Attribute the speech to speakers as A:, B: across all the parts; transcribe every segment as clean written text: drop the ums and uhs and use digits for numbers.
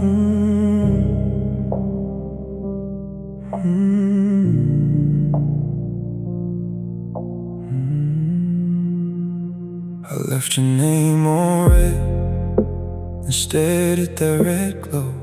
A: I left your name on red and stared at that red glow.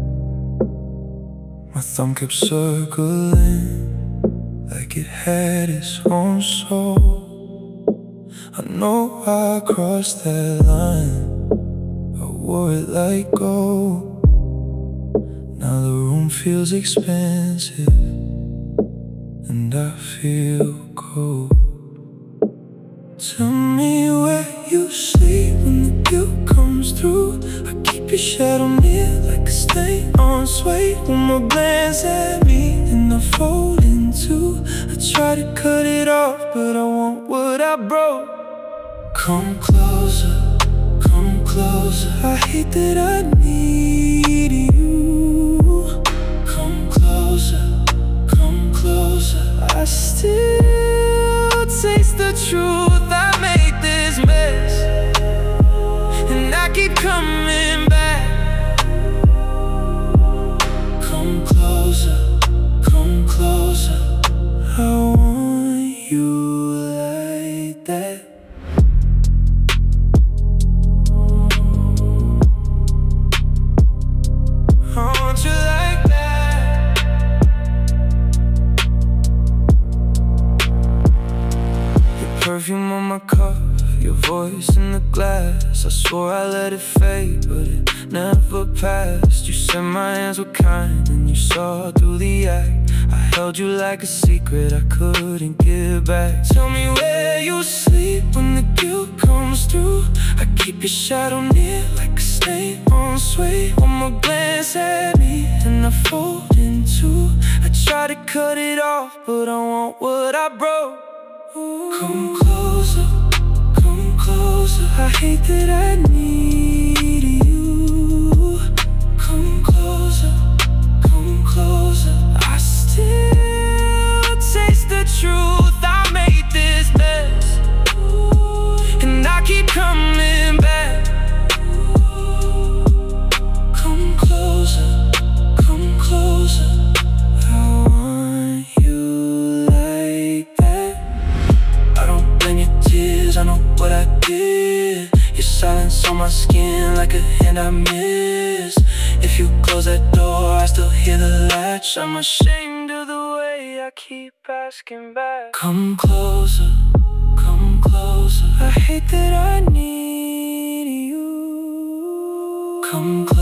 A: My thumb kept circling like it had its own soul. I know I crossed that line, I wore it like gold. Now the room feels expensive and I feel cold. Tell me where you sleep when the guilt comes through. I keep your shadow near like a stain on suede. One more glance at me and I fold in two. I try to cut it off, but I want what I broke. Come closer, come closer. I hate that I need you. Come closer, come closer. I still taste the truth. I made this mess and I keep coming back. Come closer, come closer. I want you like that. I want you like that. Your perfume on my cup, your voice in the glass. I swore I let it fade, but it never passed. You said my hands were kind and you saw through the act. I held you like a secret I couldn't give back. Tell me where you sleep when the guilt comes through. I keep your shadow near like a stain on suede. One more glance at me and I fold in two. I try to cut it off, but I want what I broke. Come closer, come closer. I hate that I need you. Come closer, come closer. I still taste the truth. I made this mess and I keep coming back. Come closer, come closer. I want you like that. I don't blame your tears, I know what I did. Your silence on my skin like a hand I miss. If you close that door, I still hear the latch. I'm ashamed of the way I keep asking back. Come closer, come closer. I hate that I need you. Come closer.